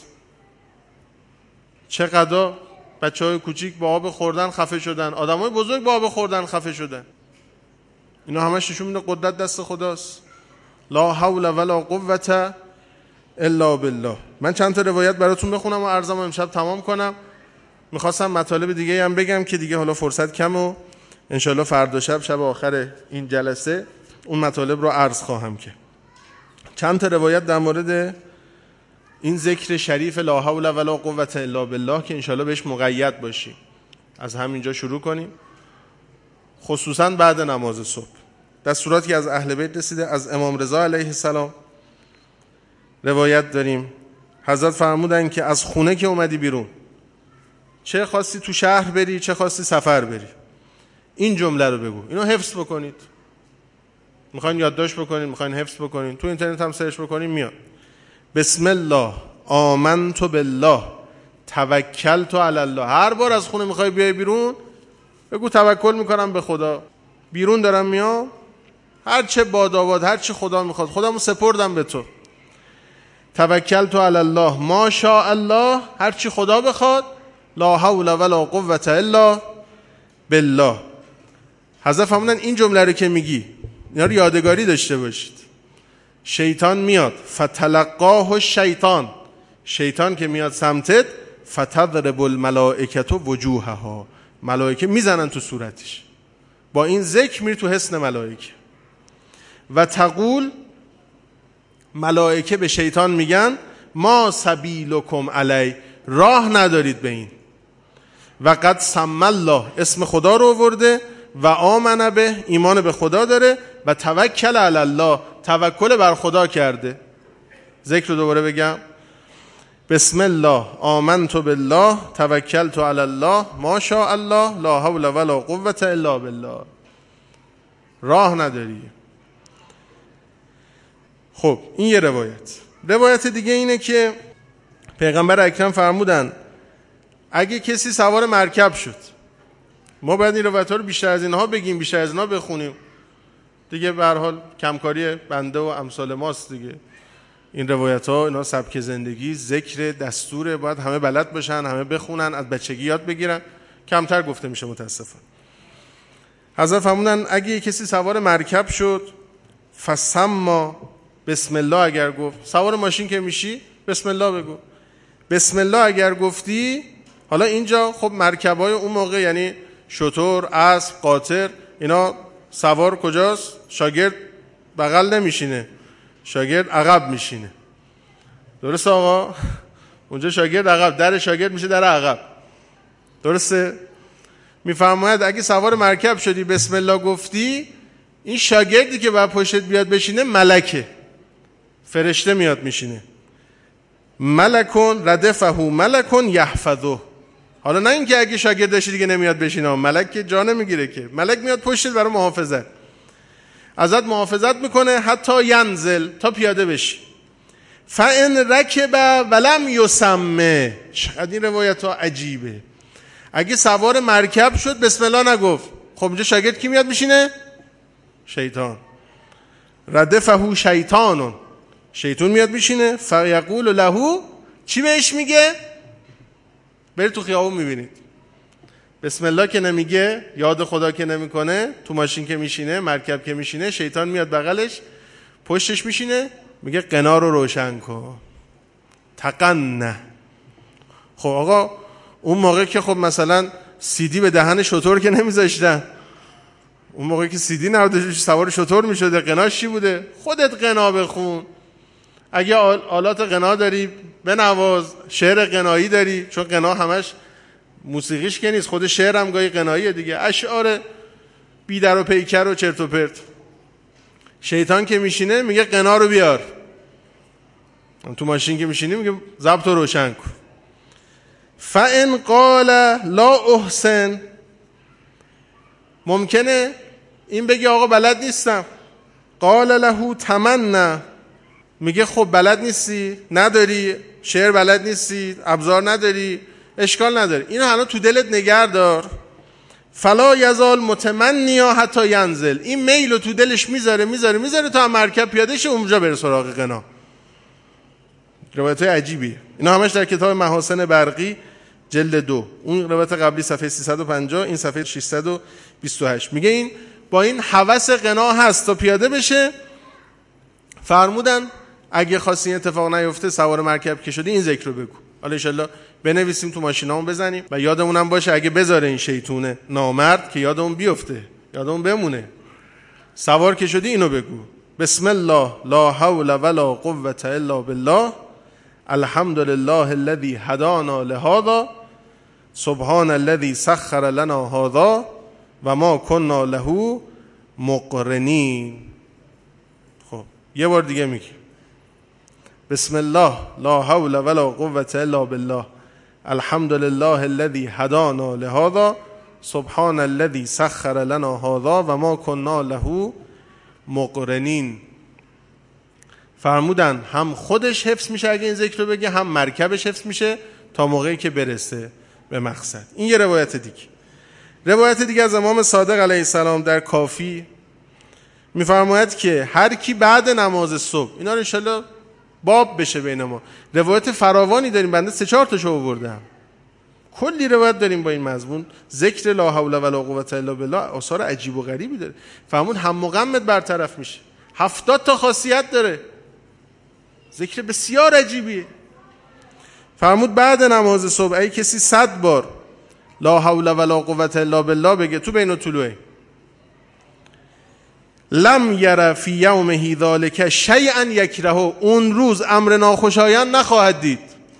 چقدر بچه‌های کوچیک با آب خوردن خفه شدن، آدمای بزرگ با آب خوردن خفه شدن. اینا همش نشون میده قدرت دست خداست. لا حول ولا قوة الا بالله. من چند تا روایت براتون بخونم و عرضمو امشب تمام کنم. میخواستم مطالب دیگه هم بگم که دیگه حالا فرصت کم و انشالله فردا شب شب آخر این جلسه اون مطالب رو عرض خواهم کرد. چند تا روایت در مورد این ذکر شریف لا حول ولا قوة الا بالله که انشالله بهش مقید باشیم. از همینجا شروع کنیم، خصوصا بعد نماز صبح. دستوراتی که از اهل بیت رسیده، از امام رضا علیه السلام روایت داریم. حضرت فرمودن که از خونه که اومدی بیرون، چه خواستی تو شهر بری چه خواستی سفر بری، این جمله رو بگو. اینو حفظ بکنید. میخواین یادداشت بکنید، میخواین حفظ بکنید، تو اینترنت هم سرچ بکنید میاد. بسم الله آمنت بالله توکلت علی الله. هر بار از خونه میخوای بیای بیرون بگو توکل میکنم به خدا. بیرون دارم میام، هر چه باداباد، هر چه خدا میخواد خودمو سپردم به تو. توکلت علی الله ما شاء الله، هر چی خدا بخواد. لا حول ولا قوة الا بالله. حضرت فرمودن این جمله رو که میگی اینا رو یادگاری داشته باشید. شیطان میاد فتلقاه الشیطان، شیطان که میاد سمتت فتضرب الملائکه وجوهها، ملائکه میزنن تو صورتش. با این ذکر میری تو حصن ملائکه. و تقول، ملائکه به شیطان میگن ما سبیلکم علی، راه ندارید به این. و قد سمی الله، اسم خدا رو آورده. و آمن به، ایمان به خدا داره. و توکل علی الله، توکل بر خدا کرده. ذکر رو دوباره بگم. بسم الله آمنت بالله توکلت علی الله ما شاء الله لا حول ولا قوة الا بالله. راه نداری. خب این یه روایت. روایت دیگه اینه که پیغمبر اکرم فرمودن اگه کسی سوار مرکب شد، ما باید این روایت ها رو بیشتر از اینها بگیم، بیشتر از اینها بخونیم دیگه. به هر حال کمکاری بنده و امثال ماست دیگه. این روایت ها اینا سبک زندگی، ذکر، دستوره، باید همه بلد باشن، همه بخونن، از بچگی یاد بگیرن. کمتر گفته میشه متاسفانه. حضرت فرمودن اگه کسی سوار مرکب شد فسما، بسم الله اگر گفت. سوار ماشین که میشی بسم الله بگو. بسم الله اگر گفتی. حالا اینجا خب مرکبای اون موقع یعنی شتر، اسب، قاطر، اینا سوار کجاست؟ شاگرد بغل نمیشینه، شاگرد عقب میشینه. درسته آقا؟ اونجا شاگرد عقب، در شاگرد میشه در عقب. درسته؟ میفرماید اگه سوار مرکب شدی بسم الله گفتی، این شاگردی که باید پشتت بیاد بشینه ملکه، فرشته میاد میشینه. ملکون ردفه ملکون یحفظه. حالا نه اینکه اگه شاگردش دیگه نمیاد بشینه، ملک که جا نمیگیره که، ملک میاد پشتت برای محافظت، ازت محافظت میکنه حتی ینزل، تا پیاده بشی. فان رکب ولم یسمه. چقدر این روایت ها عجیبه. اگه سوار مرکب شد بسم الله نگفت، خب اینجا شاگرد کی میاد میشینه؟ شیطان. ردفه شیطانون، شیطان میاد میشینه. فیقول له، چی بهش میگه؟ برید تو خیابون میبینید بسم الله که نمیگه، یاد خدا که نمیکنه، تو ماشین که میشینه، مرکب که میشینه، شیطان میاد بغلش پشتش میشینه میگه قنا رو روشن کن، تقنه. خب آقا اون موقع که خب مثلا سیدی به دهن شتر که نمیذاشتن، اون موقع که سیدی نبوده سوار شتر میشده، قناش چی بوده؟ خودت قنا بخون. اگه آلات قنا داری بنواز، شعر قنایی داری، چون قنا همش موسیقیش که نیست، خود شعر هم گاهی قناییه دیگه، اشعار بی در و پیکر و چرت و پرت. شیطان که میشینه میگه قنا رو بیار، تو ماشین که میشینی میگه ضبط رو روشن کن. فان قال لا احسن، ممکنه این بگی آقا بلد نیستم. قال له تمنا، میگه خب بلد نیستی، نداری، شعر بلد نیستی، ابزار نداری، اشکال نداری، اینو حالا تو دلت نگه دار. فلا یزال متمنیا حتی ینزل، این میلو تو دلش میذاره میذاره میذاره تا مرکب پیاده شه اونجا بره سراغ قنا. روایت های عجیبیه. اینا همش در کتاب محاسن برقی جلد دو، اون روایت قبلی صفحه سیصد و پنجاه، این صفحه ششصد و بیست و هشت. میگه این با این هوس غنا هست تا پیاده بشه. فرمودن اگه خواستی اتفاق نیفته سوار مرکب که شدی این ذکر رو بگو. حالا ان شاءالله بنویسیم تو ماشینامون بزنیم و یادمون هم باشه اگه بذاره این شیطونه نامرد که یادمون بیفته، یادمون بمونه. سوار که شدی اینو بگو: بسم الله لا حول ولا قوة الا بالله، الحمد لله الذي هدانا لهذا، سبحان الذي سخر لنا هذا و ما كنا له مقرنین. خب یه بار دیگه میگی: بسم الله لا حول ولا قوة الا بالله، الحمد لله الذي هدانا لهذا، سبحان الذي سخر لنا هذا و ما كنا له مقرنین. فرمودن هم خودش حفظ میشه اگه این ذکر رو بگه، هم مرکبش حفظ میشه تا موقعی که برسه به مقصد. این یه روایت دیگه. روایت دیگه از امام صادق علیه السلام در کافی میفرماید که هر کی بعد نماز صبح، اینا رو انشالله باب بشه بین ما، روایت فراوانی داریم، بنده سه چهار تاشو آوردم، کلی روایت داریم با این مضمون، ذکر لا حول ولا قوة الا بالله آثار عجیب و غریبی داره. فهمون هم مغمد برطرف میشه، هفتاد تا خاصیت داره، ذکر بسیار عجیبیه. فرمود بعد نماز صبح ای کسی صد بار لا حول ولا قوة الا بالله بگه تو بین طلوعه، لم یر فی یومه ذالک شیئا یکرهه، اون روز امر ناخوشایند نخواهد دید.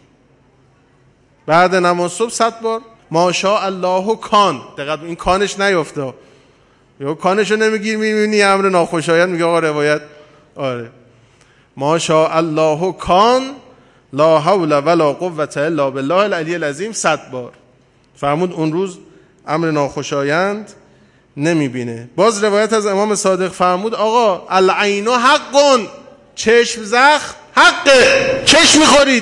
بعد نماز صبح صد بار ماشاء الله کان، دقیقاً این کانش نیفته، یا کانشو نمیگیر میبینی امر ناخوشایند میگه آقا روایت آره ماشاء الله کان لا حول ولا قوة الا بالله العلی العظیم صد بار. فرمود اون روز امر ناخوشایند نمیبینه. باز روایت از امام صادق فرمود آقا العین حق، چشم زخم حقه، چشم میخورید،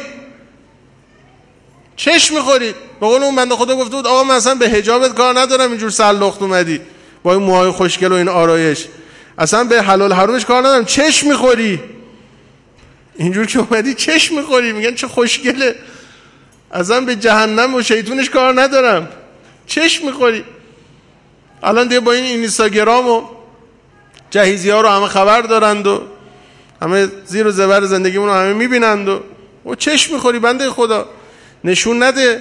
چشم میخورید. به قول اون بنده خدا گفته بود آقا من اصلا به حجابت کار ندارم، اینجور سرلخت اومدی با این موهای خوشگل و این آرایش، اصلا به حلال حرامش کار ندارم، چشم میخوری، اینجور که اومدی چشم میخوری. میگن چه خوشگله، اصلا به جهنم و شیطونش کار ندارم، چشم میخوری. الان دیگه با این اینستاگرام و جهیزی ها رو همه خبر دارند و همه زیر و زبر زندگیمون رو همه میبینند و و چشم میخوری بنده خدا، نشون نده.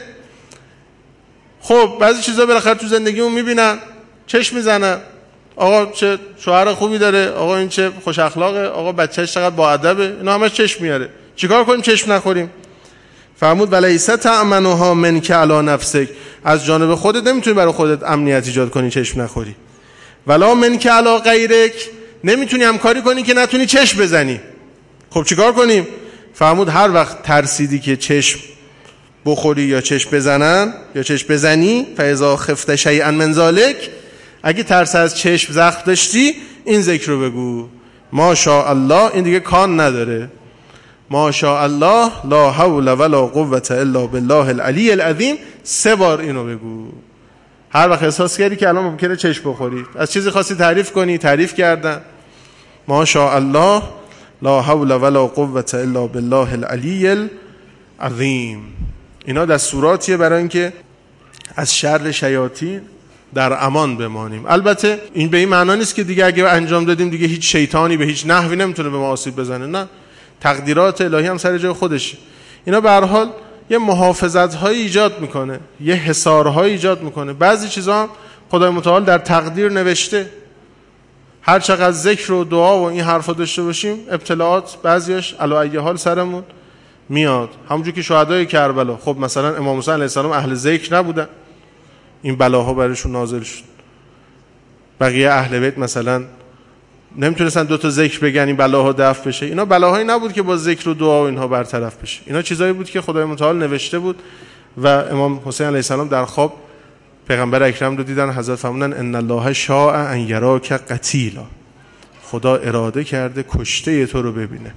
خب بعضی چیزا بالاخره تو زندگیمون میبینن، چشم میزنن، آقا چه شوهر خوبی داره، آقا این چه خوش اخلاقه، آقا بچه‌ش چقدر با ادبه، اینا همش چشم میاره. چیکار کنیم چشم نخوریم؟ فرمود ولیس تأمنها منک علی نفسک، از جانب خودت نمیتونی برای خودت امنیت ایجاد کنی چشم نخوری، ولا منک علی غیرک، نمیتونی همکاری کنی که نتونی چشم بزنی. خب چیکار کنیم؟ فرمود هر وقت ترسیدی که چشم بخوری یا چشم بزنن یا چشم بزنی، فاذا خفت شیئا من ذلک، اگه ترس از چشم زخم داشتی این ذکر رو بگو: ماشاء الله، این دیگه کان نداره، ماشاء الله لا حول ولا قوة الا بالله العلی العظیم، سه بار اینو بگو. هر وقت احساس کردی که الان ممکنه چشم بخوری، از چیزی خاصی تعریف کنی، تعریف کردن، ماشاء الله لا حول ولا قوة الا بالله العلی العظیم. اینا دستوراتیه برای اینکه از شر شیاطین در امان بمانیم. البته این به این معنا نیست که دیگه اگه انجام دادیم دیگه هیچ شیطانی به هیچ نحوی نمیتونه به ما آسیب بزنه، نه، تقدیرات الهی هم سر جای خودشه. اینا به هر حال یه محافظت‌هایی ایجاد میکنه، یه حصارهایی ایجاد میکنه. بعضی چیزا هم خدای متعال در تقدیر نوشته. هر چقدر ذکر و دعا و این حرفا داشته باشیم ابتلاعات بعضیاش علی ای حال سرمون میاد. همونجوری که شهدای کربلا، خب مثلا امام حسین علیه السلام اهل ذکر نبودن، این بلاها برایشون نازل شد. بقیه اهل بیت مثلا نمیتونستن دو تا ذکر بگن این بلاها دفع بشه. اینا بلاهایی نبود که با ذکر و دعا و اینها برطرف بشه، اینا چیزایی بود که خدای متعال نوشته بود. و امام حسین علیه السلام در خواب پیغمبر اکرم رو دیدن، حضرت فرمودن ان الله شاء ان یراک قتیلا، خدا اراده کرده کشته تو رو ببینه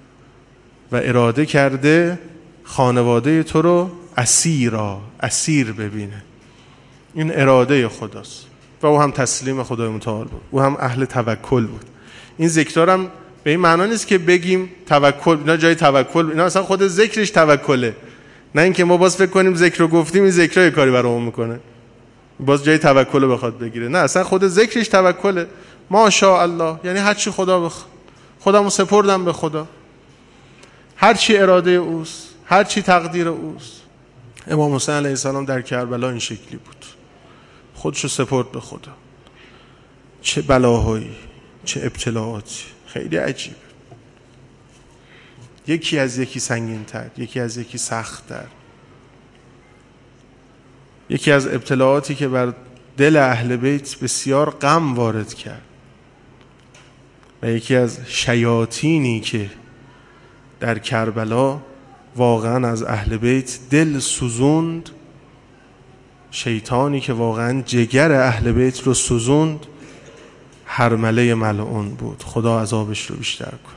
و اراده کرده خانواده تو رو اسیرا، اسیر ببینه. این اراده خداست و او هم تسلیم خدای متعال بود، او هم اهل توکل بود. این ذکرها هم به این معنا نیست که بگیم توکل، اینا جای توکل، اینا اصلا خود ذکرش توکله. نه اینکه ما باز فکر کنیم ذکر رو گفتیم این ذکرای کاری برامون میکنه باز جای توکل بخواد بگیره. نه، اصلا خود ذکرش توکله. ماشاءالله یعنی هر چی خدا بخواد، خودمو سپردم به خدا، هر چی اراده اوست، هر چی تقدیر اوست. امام حسین علیه السلام در کربلا این شکلی بود، خودشو سپرد به خدا. چه بلاهایی، چه ابتلاعاتی، خیلی عجیب، یکی از یکی سنگین تر، یکی از یکی سخت تر. یکی از ابتلاعاتی که بر دل اهل بیت بسیار غم وارد کرد و یکی از شیاطینی که در کربلا واقعا از اهل بیت دل سوزوند، شیطانی که واقعا جگر اهل بیت رو سوزوند، هرمله ملعون بود. خدا عذابش رو بیشتر کن.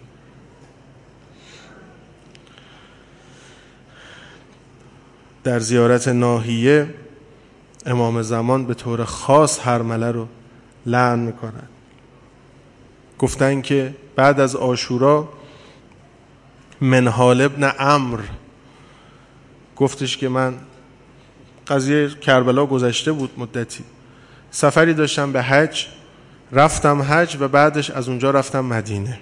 در زیارت ناحیه امام زمان به طور خاص هرمله رو لعن میکنن. گفتن که بعد از عاشورا منهال ابن عمرو گفتش که من قضیه کربلا گذشته بود، مدتی سفری داشتم به حج، رفتم حج و بعدش از اونجا رفتم مدینه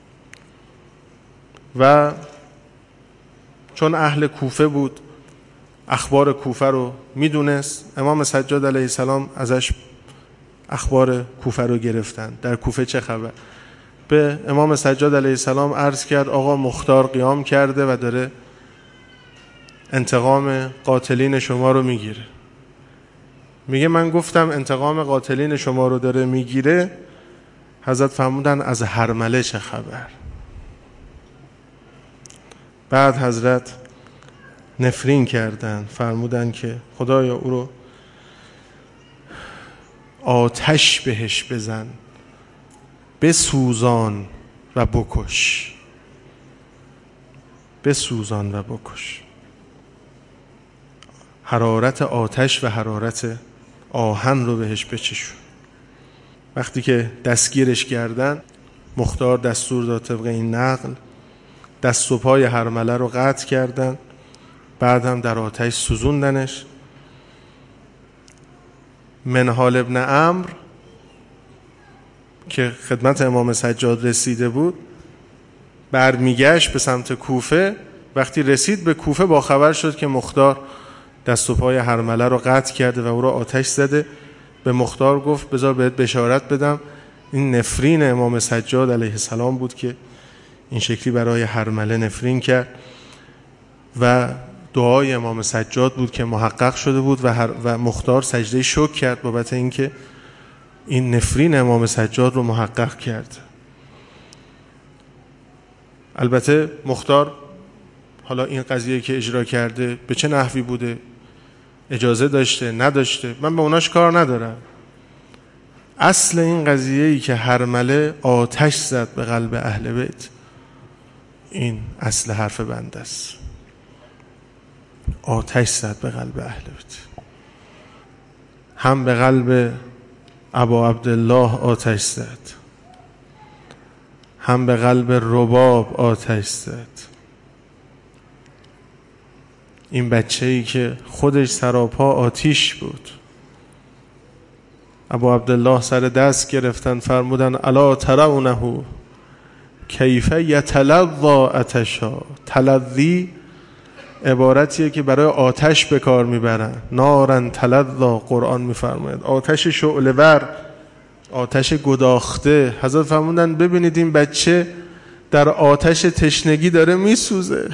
و چون اهل کوفه بود اخبار کوفه رو میدونست، امام سجاد علیه السلام ازش اخبار کوفه رو گرفتن. در کوفه چه خبر؟ به امام سجاد علیه السلام عرض کرد آقا مختار قیام کرده و داره انتقام قاتلین شما رو میگیره. میگه من گفتم انتقام قاتلین شما رو داره میگیره، حضرت فرمودن از هرمله چه خبر؟ بعد حضرت نفرین کردن، فرمودن که خدایا او رو آتش بهش بزن، بسوزان و بکش، بسوزان و بکش. حرارت آتش و حرارت آهن رو بهش بچشون. وقتی که دستگیرش کردن، مختار دستور داد طبق این نقل دست و پای هرمله رو قطع کردن، بعد هم در آتش سوزوندنش. منهال ابن عمرو که خدمت امام سجاد رسیده بود برمیگشت به سمت کوفه. وقتی رسید به کوفه با خبر شد که مختار دست و پای هرمله رو قطع کرده و او رو آتش زده. به مختار گفت بذار بهت بشارت بدم، این نفرین امام سجاد علیه السلام بود که این شکلی برای هرمله نفرین کرد و دعای امام سجاد بود که محقق شده بود و, هر و مختار سجده شکر کرد بابت اینکه این نفرین امام سجاد رو محقق کرد. البته مختار حالا این قضیه که اجرا کرده به چه نحوی بوده، اجازه داشته نداشته، من به اوناش کار ندارم. اصل این قضیه‌ای که هرمله آتش زد به قلب اهل بیت، این اصل حرف بنده است. آتش زد به قلب اهل بیت، هم به قلب ابا عبدالله آتش زد، هم به قلب رباب آتش زد. این بچه‌ای که خودش سراپا آتیش بود، ابا عبدالله سر دست گرفتن، فرمودن الا ترونه کیف یتلظی عطشا. تلظی عبارتیه که برای آتش به کار میبرن. نارن تلظی قرآن میفرماید، آتش شعله ور، آتش گداخته. حضرت فرمودن ببینید این بچه در آتش تشنگی داره میسوزه،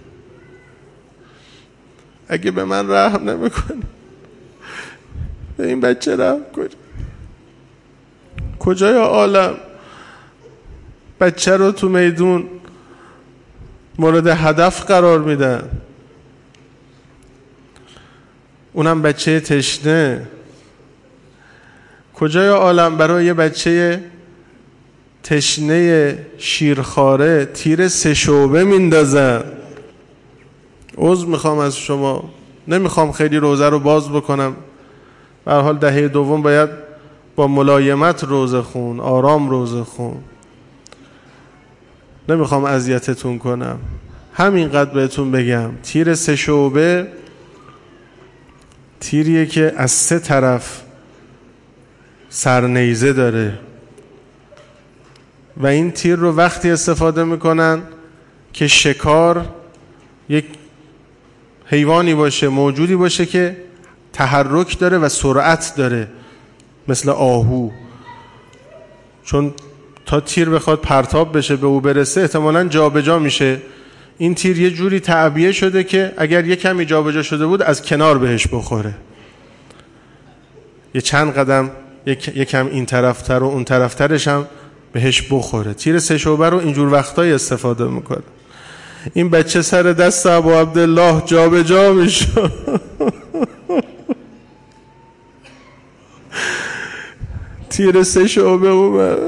اگه به من رحم نمیکنی به این بچه رحم کنی. کجای عالم بچه رو تو میدون مورد هدف قرار میدن، اونم بچه تشنه. کجای عالم برای یه بچه تشنه شیرخواره تیر سه شعبه میندازن. عذر میخوام از شما، نمیخوام خیلی روزه رو باز بکنم، به هر حال دهه دوم باید با ملایمت روزه خون، آرام روزه خون. نمیخوام اذیتتون کنم، همینقدر بهتون بگم تیر سه شعبه تیریه که از سه طرف سرنیزه داره و این تیر رو وقتی استفاده میکنن که شکار یک حیوانی باشه، موجودی باشه که تحرک داره و سرعت داره، مثل آهو، چون تا تیر بخواد پرتاب بشه به او برسه احتمالاً جابجا میشه. این تیر یه جوری تعبیه شده که اگر یه کمی جابجا شده بود از کنار بهش بخوره، یه چند قدم یک کم این طرفتر و اون طرفترش هم بهش بخوره. تیر سه شعبه رو اینجور وقتایی استفاده میکنه. این بچه سر دست ابو عبدالله جابجا میشه تیر سه شعبه اومد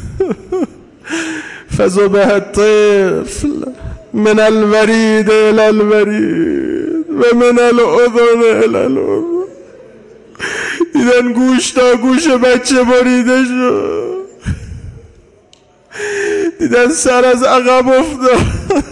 فذبح الطفل من الورید الى الورید و من الاذن الى الاذن. دیدن گوش تا گوش بچه بریده شد، دیدن سر از عقب افتاد.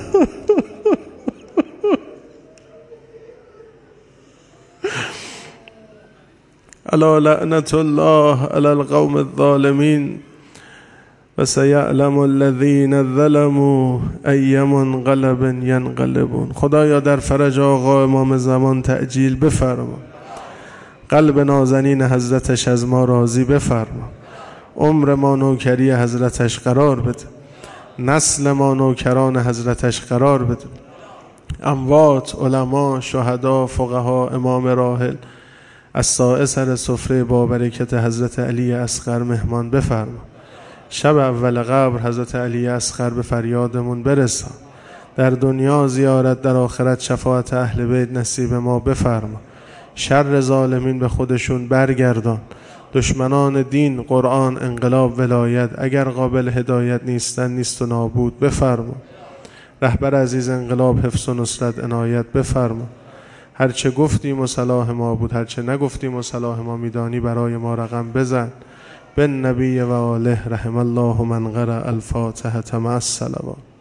الا لعنت الله علی القوم الظالمین و سیعلم الذین ظلموا ای منقلب ینقلبون. خدایا در فرج آقا امام زمان تعجیل بفرما، قلب نازنین حضرتش از ما راضی بفرما، عمر ما نوکری حضرتش قرار بده، نسل ما نوکران حضرتش قرار بده، اموات، علما، شهدا، فقها، امام راحل از سایه سر سفره با برکت حضرت علی اصغر مهمان بفرما. شب اول قبر حضرت علی اصغر به فریادمون برسان، در دنیا زیارت، در آخرت شفاعت اهل بیت نصیب ما بفرما. شر ظالمین به خودشون برگردان، دشمنان دین، قرآن، انقلاب، ولایت اگر قابل هدایت نیستن نیست و نابود بفرما. رهبر عزیز انقلاب حفظ و نصرت عنایت بفرما. هرچه گفتیم و صلاح ما بود، هرچه نگفتیم و صلاح ما میدانی برای ما رقم بزن. بن نبی و آله رحم الله من قرأ الفاتحة مع الصلوات.